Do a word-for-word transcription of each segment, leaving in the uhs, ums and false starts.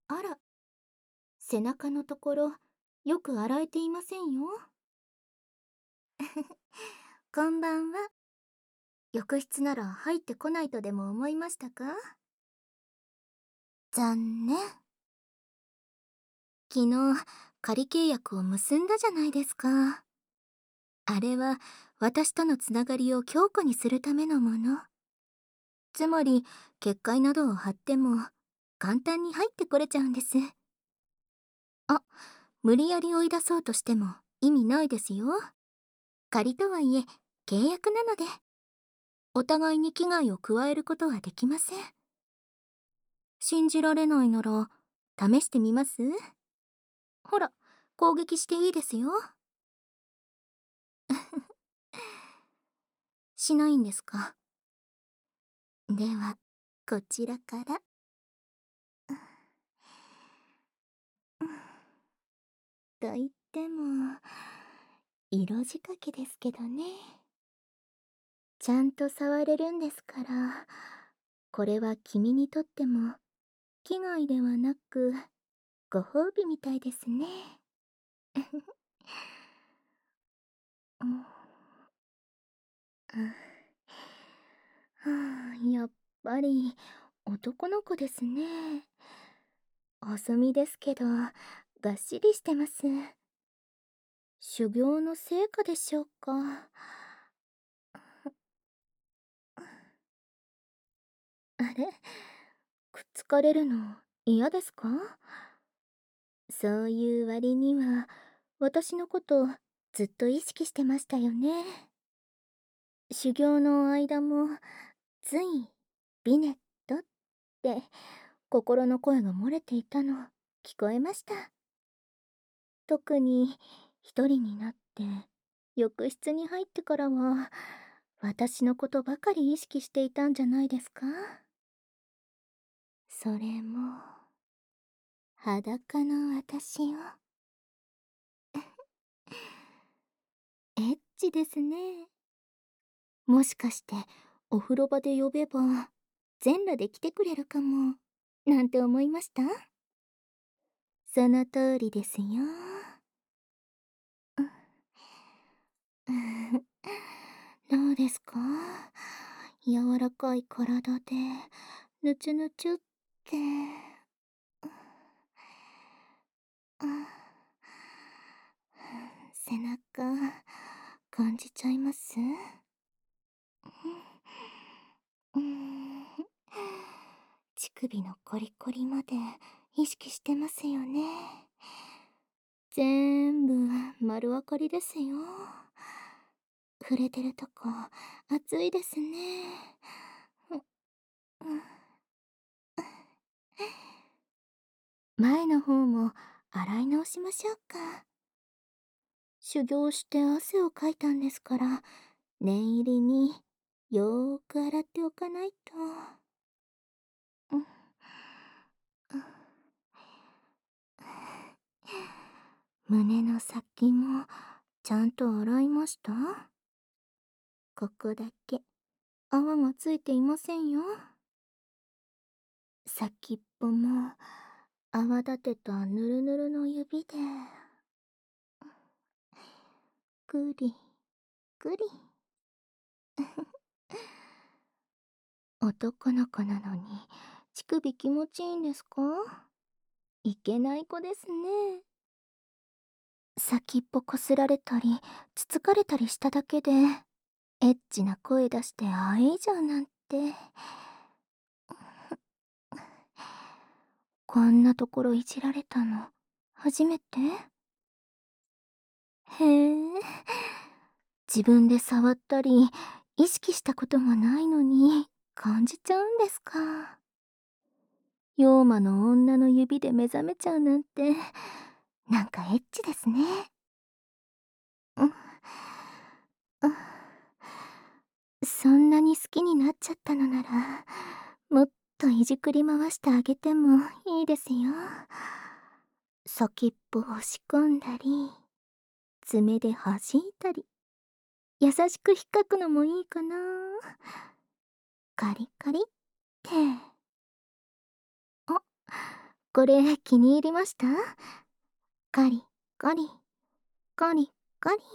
あら、背中のところ、よく洗えていませんよ。こんばんは。浴室なら入ってこないとでも思いましたか？残念。昨日、仮契約を結んだじゃないですか。あれは、私とのつながりを強固にするためのもの。つまり、結界などを貼っても、簡単に入ってこれちゃうんです。あ、無理やり追い出そうとしても意味ないですよ。仮とはいえ、契約なので、お互いに危害を加えることはできません。信じられないなら、試してみます？ほら、攻撃していいですよ。しないんですか？では、こちらから。と言っても、色仕掛けですけどね。ちゃんと触れるんですから、これは君にとっても、危害ではなく、ご褒美みたいですね。うん、はあ、やっぱり男の子ですね。細身ですけど、がっしりしてます。修行の成果でしょうか。あれ、くっつかれるの嫌ですか？そういう割には、私のことずっと意識してましたよね。修行の間も、つい、ビネットって、心の声が漏れていたの、聞こえました。特に、一人になって、浴室に入ってからは、私のことばかり意識していたんじゃないですか？それも、裸の私を。エッチですね。もしかして、お風呂場で呼べば、全裸で来てくれるかも、なんて思いました？その通りですよ。どうですか？柔らかい体で、ぬちゅぬちゅって。背中、感じちゃいます？うん。乳首のコリコリまで意識してますよね。全部丸分かりですよ。触れてるとこ熱いですね。前の方も洗い直しましょうか。修行して汗をかいたんですから、念入りによーく洗っておかないと。うん、胸の先もちゃんと洗いました？ここだけ泡がついていませんよ。先っぽも泡立てたぬるぬるの指でぐりぐり。男の子なのに乳首気持ちいいんですか？いけない子ですね。先っぽこすられたりつつかれたりしただけでエッチな声出してあえいじゃうなんて。こんなところいじられたの初めて？へえ、自分で触ったり意識したこともないのに感じちゃうんですか。妖魔の女の指で目覚めちゃうなんて、なんかエッチですね。うん、うん、そんなに好きになっちゃったのなら、もっといじくり回してあげてもいいですよ。先っぽ押し込んだり、爪で弾いたり、優しく引っかくのもいいかな。カリカリって。あ、 これ気に入りました？カリカリカリカリ。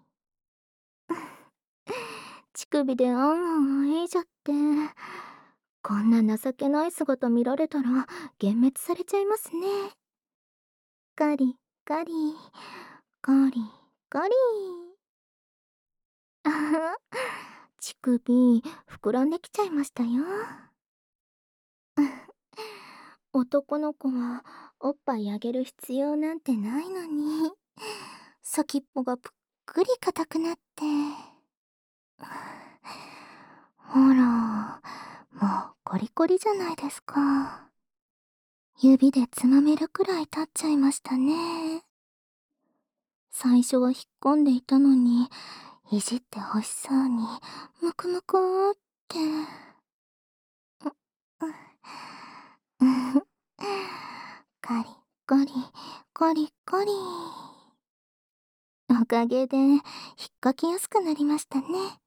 乳首であんあんあえいじゃって。こんな情けない姿見られたら幻滅されちゃいますね。カリカリカリカリ。あは、乳首膨らんできちゃいましたよ。男の子はおっぱいあげる必要なんてないのに、先っぽがぷっくり硬くなって。ほら、もうコリコリじゃないですか。指でつまめるくらい経っちゃいましたね。最初は引っ込んでいたのに、いじって欲しそうに、むくむくーって。う、う、うカリカリ、カリカリ。おかげで、引っかきやすくなりましたね。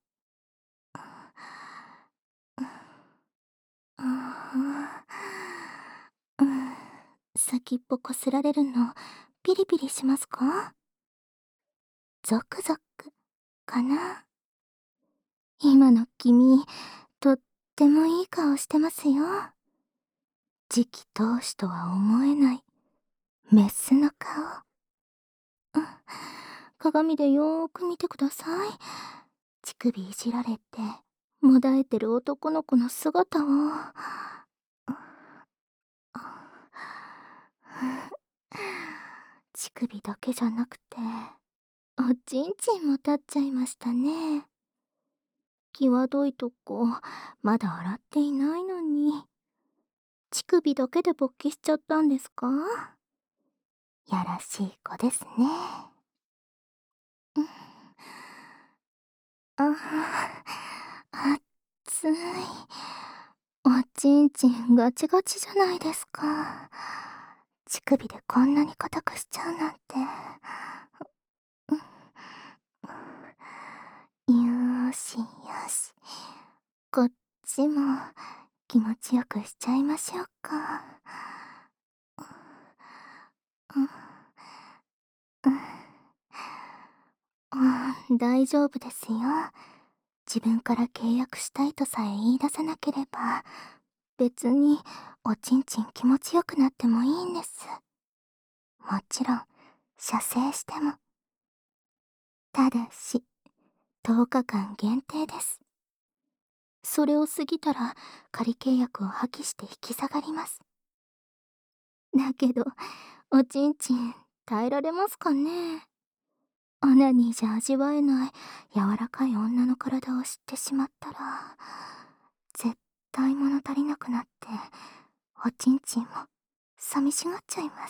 ああ、うん、先っぽこすられるの、ピリピリしますか？ゾクゾク、かな？今の君、とってもいい顔してますよ。次期当主とは思えない、メスの顔。うん、鏡でよーく見てください。乳首いじられて、もだえてる男の子の姿を。乳首だけじゃなくて、おちんちんも立っちゃいましたね。際どいとこ、まだ洗っていないのに。乳首だけで勃起しちゃったんですか？やらしい子ですね。うん、ああ、熱い。おちんちんガチガチじゃないですか。乳首でこんなに硬くしちゃうなんて。よーしよし。こっちも気持ちよくしちゃいましょうか。うん、うん、大丈夫ですよ。自分から契約したいとさえ言い出さなければ、別におちんちん気持ちよくなってもいいんです。もちろん、射精しても。ただし、とおかかん限定です。それを過ぎたら、仮契約を破棄して引き下がります。だけど、おちんちん耐えられますかね？オナニーじゃ味わえない柔らかい女の体を知ってしまったら、絶対物足りなくなって、おちんちんも寂しがっちゃいます。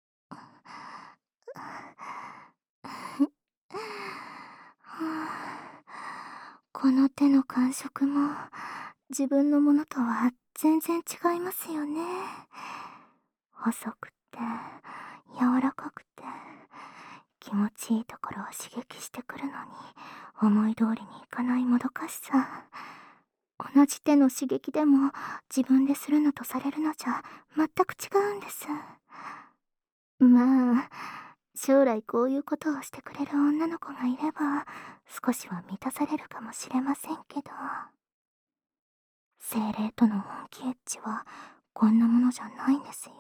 この手の感触も自分のものとは全然違いますよね。細くて柔らかくて気持ちいいところを刺激してくるのに思い通りにいかないもどかしさ。同じ手の刺激でも自分でするのとされるのじゃ全く違うんです。まあ、将来こういうことをしてくれる女の子がいれば少しは満たされるかもしれませんけど、精霊との本気エッチはこんなものじゃないんですよ。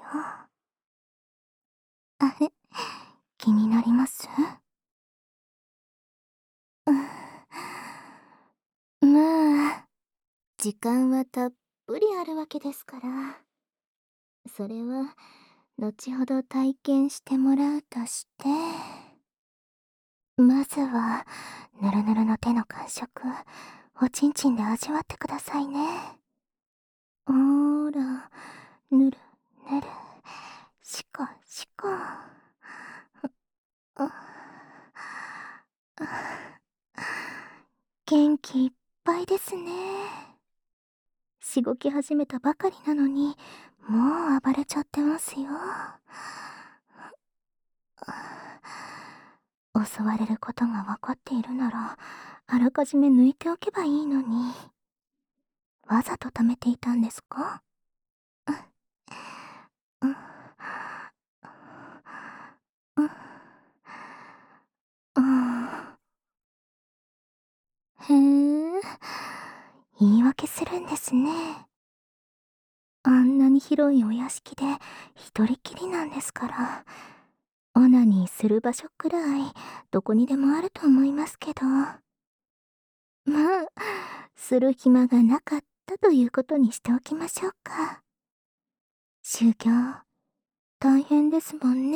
あれ、気になります？うん、まあ、時間はたっぷりあるわけですから、それは後ほど体験してもらうとして、まずはぬるぬるの手の感触、おちんちんで味わってくださいね。ほーら、ぬるぬる、しこしこ。元気いっぱいですね。しごき始めたばかりなのに、もう暴れちゃってますよ。襲われることが分かっているなら、あらかじめ抜いておけばいいのに。わざと溜めていたんですか？ ですね。あんなに広いお屋敷で一人きりなんですから、オナニーする場所くらいどこにでもあると思いますけど。まあ、する暇がなかったということにしておきましょうか。修行、大変ですもんね。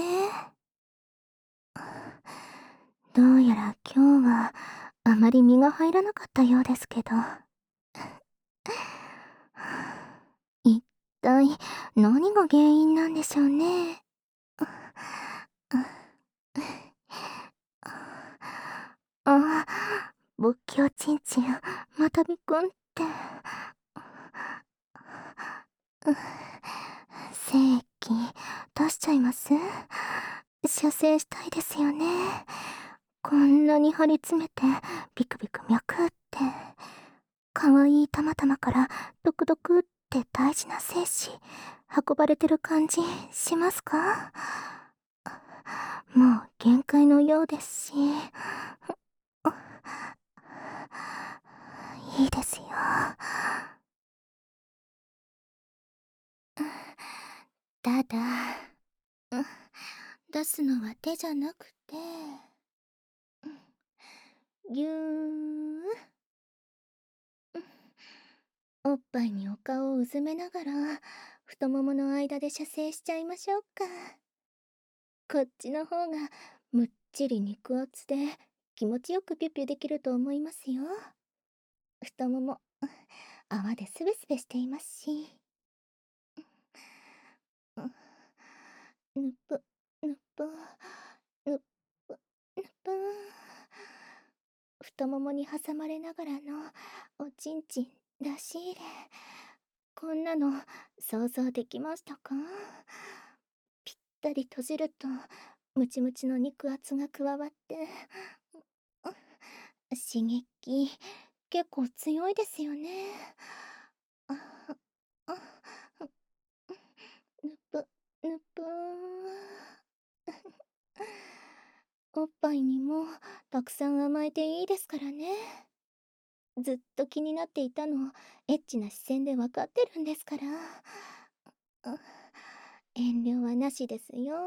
どうやら今日はあまり身が入らなかったようですけど。一体何が原因なんでしょうね。あ、仏教ちんちん、またびくんって。精液出しちゃいます？射精したいですよね。こんなに張り詰めてビクビク脈って、かわいいたまたまからドクドクって大事な精子運ばれてる感じしますか？もう限界のようですし。いいですよ。ただ、うん、出すのは手じゃなくて、ぎゅー、おっぱいにお顔をうずめながら太ももの間で射精しちゃいましょうか。こっちの方がむっちり肉厚で気持ちよくピュピュできると思いますよ。太もも泡でスベスベしていますし。ぬぷぬぷぬぷぬぷ、太ももに挟まれながらのおちんちん出し入れ、こんなの想像できましたか？ぴったり閉じるとムチムチの肉厚が加わって刺激結構強いですよね。ああ、ぬぷぬぷおっぱいにもたくさん甘えていいですからね。ずっと気になっていたの、エッチな視線でわかってるんですから。あ、遠慮はなしですよ。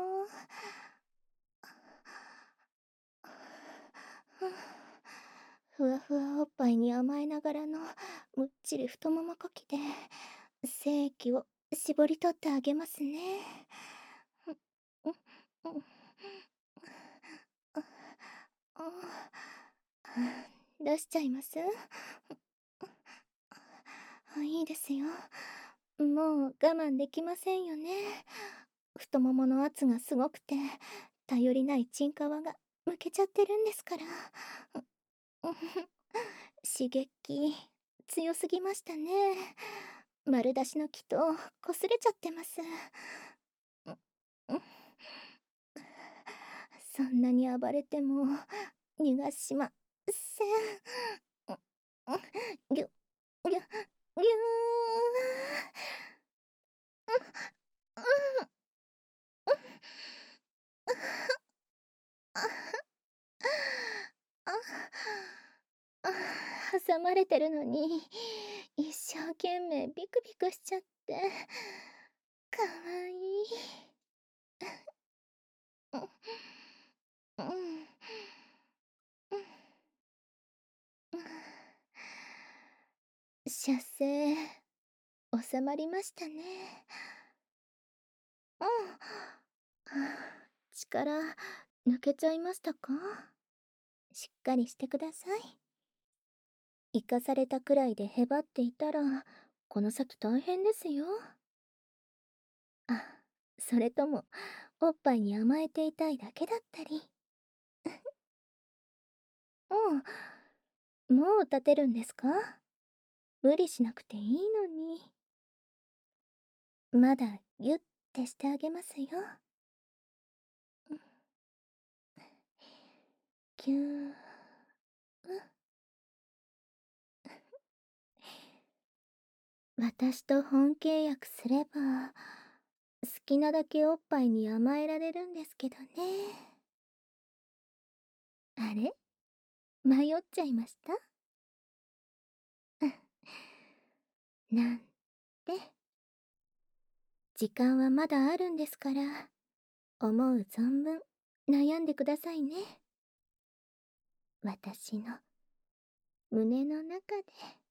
ふわふわおっぱいに甘えながらのむっちり太ももこきで精液を絞り取ってあげますね。出しちゃいます？いいですよ。もう我慢できませんよね。太ももの圧がすごくて頼りないチンカワがむけちゃってるんですから。刺激強すぎましたね。丸出しの木と擦れちゃってます。そんなに暴れても逃がしません。ぎゅぎゅぎゅー。挟まれてるのに一生懸命ビクビクしちゃってかわいい。うん、うん、射精収まりましたね。うん。力抜けちゃいましたか？しっかりしてください。生かされたくらいでへばっていたらこの先大変ですよ。あ、それともおっぱいに甘えていたいだけだったり。うん、もう立てるんですか？無理しなくていいのに。まだギュッてしてあげますよ。ぎゅー。私と本契約すれば好きなだけおっぱいに甘えられるんですけどね。あれ、迷っちゃいました？ なんて。時間はまだあるんですから、思う存分悩んでくださいね。私の胸の中で。